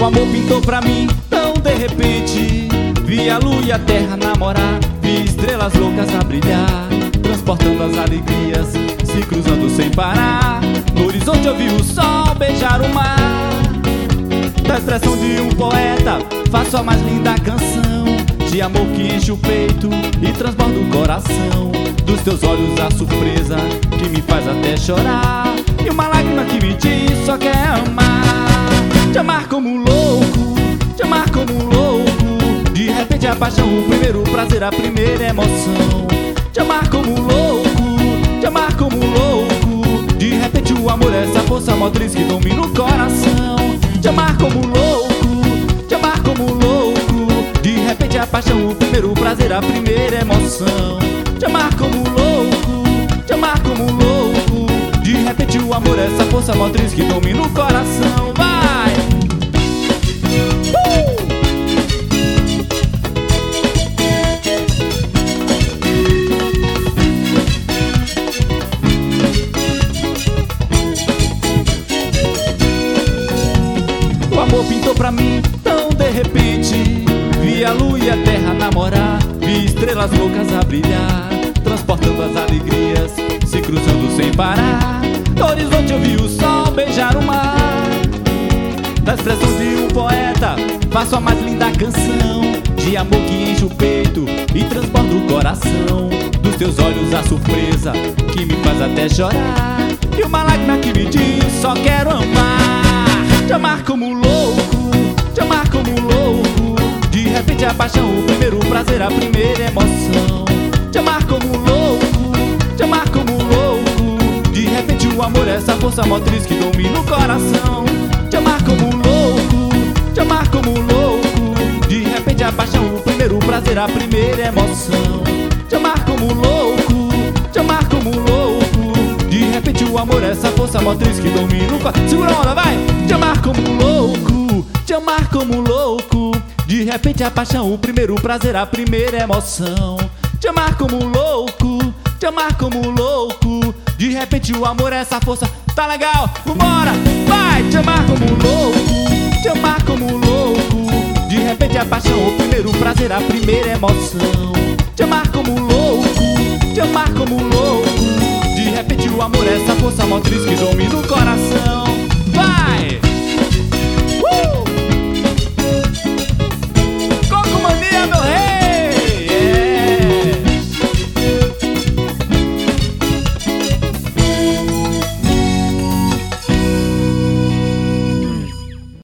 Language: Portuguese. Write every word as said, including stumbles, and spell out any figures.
O amor pintou pra mim tão de repente. Vi a lua e a terra namorar, vi estrelas loucas a brilhar, transportando as alegrias, se cruzando sem parar. No horizonte eu vi o sol beijar o mar. Da expressão de um poeta faço a mais linda canção de amor que enche o peito e transborda o coração. Dos teus olhos a surpresa que me faz até chorar, e uma lágrima que me diz só quer amar. Te amar como um louco, te amar como um louco. De repente a paixão, o primeiro prazer, a primeira emoção. Te amar como um louco, te amar como um louco. De repente o amor é essa força motriz que domina o coração. Te amar como um louco, te amar como um louco. De repente a paixão, o primeiro prazer, a primeira emoção. Te amar como um louco, te amar como um louco. De repente o amor é essa força motriz que domina o coração. Vai! Uh! O amor pintou pra mim tão de repente. Vi a lua e a terra namorar, vi estrelas loucas a brilhar, transportando as alegrias, se cruzando sem parar. No horizonte eu vi o sol beijar o mar. Da expressão de um poeta faço a mais linda canção de amor que enche o peito e transborda o coração. Dos teus olhos a surpresa que me faz até chorar, e uma lágrima que me diz só quero amar. Te amar como um louco, te amar como um louco. De repente a paixão, o primeiro prazer, a primeira emoção. Te amar como um louco, te amar como um louco. De repente o amor é essa força motriz que domina o coração. Te amar como um louco, te amar como um louco. De repente a paixão, o primeiro prazer, a primeira emoção. Te amar como um louco, te amar como um louco. De repente o amor é essa força motriz que domina o coração. Segura a onda, vai! Te amar como um louco, te amar como um louco. De repente a paixão, o primeiro prazer, a primeira emoção. Te amar como um louco, te amar como um louco. De repente o amor é essa força. Tá legal? Vambora! Vai! Te amar como um louco, te amar como um louco. De repente a paixão, o primeiro prazer, a primeira emoção. Te amar como um louco, te amar como um louco. De repente o amor é essa força motriz que domina o coração.